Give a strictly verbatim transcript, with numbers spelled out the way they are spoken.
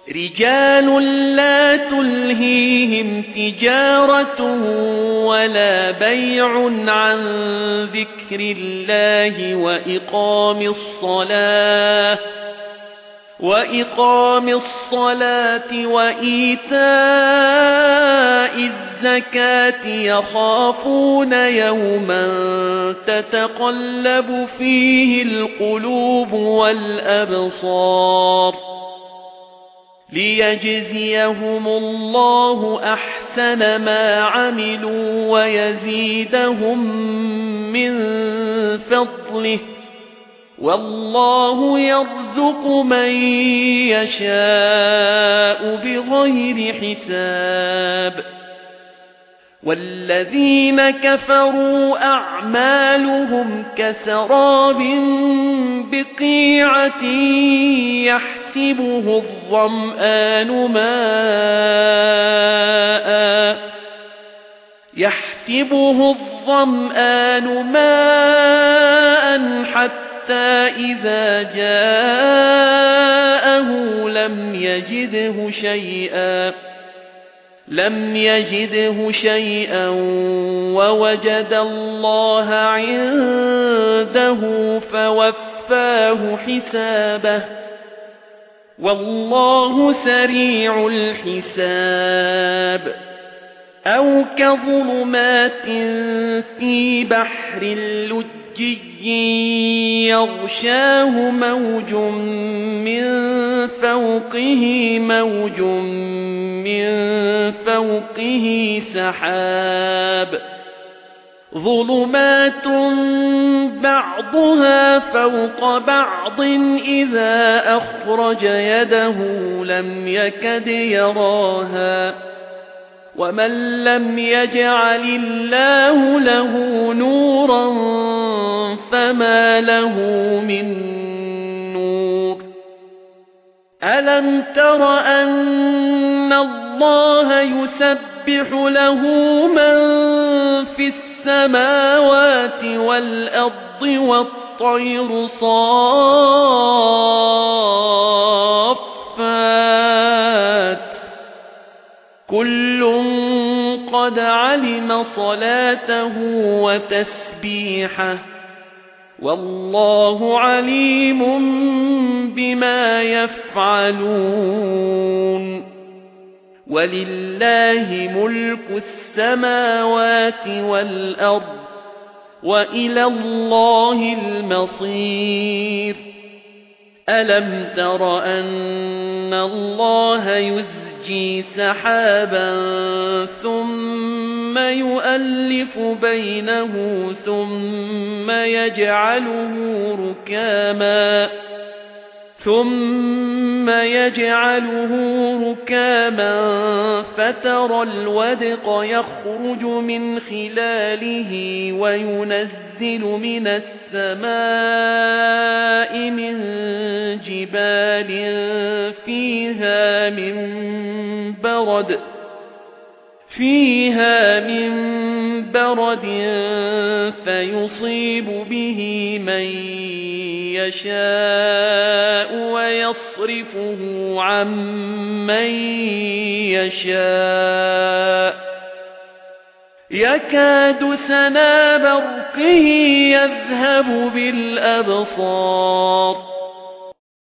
رجال لا تلهيهم تجارة ولا بيع عن ذكر الله وإقام الصلاة وإقام الصلاة وإيتاء الزكاة يخافون يوما تتقلب فيه القلوب والأبصار ليجزيهم الله أحسن ما عملوا ويزيدهم من فضله والله يرزق من يشاء بغير حساب والذين كفروا أعمالهم كسراب بقيعة يحسبه الظمآن ماءً يحسبه الظمآن ماءً حتى إذا جاءه لم يجده شيئا لم يجده شيئا ووجد الله عنده فوفاه حسابه والله سريع الحساب أو كظلمات في بحر لجي يغشاه موج من فوقه موج من فوقه سحاب ظلمات بعضها فوق بعض إذا أخرج يده لم يكد يراها ومن لم يجعل الله له نورا فما له من نور ألم تر أن الله يسبح له من في السماوات والأرض والطير صافات كل قد علم صلاته وتسبيحه والله عليم بما يفعلون ولله ملك السماوات والأرض وإلى الله المصير ألم تر أن الله يزجي سحابا ثم يؤلف بينه ثم يجعله ركاما ثم يجعله ركاما فترى الودق يخرج من خلاله وينزل من السماء من جبال فيها من برد فيها من برد فيصيب به من يشاء ويصرفه عن من يشاء يكاد سنا برقه يذهب بالأبصار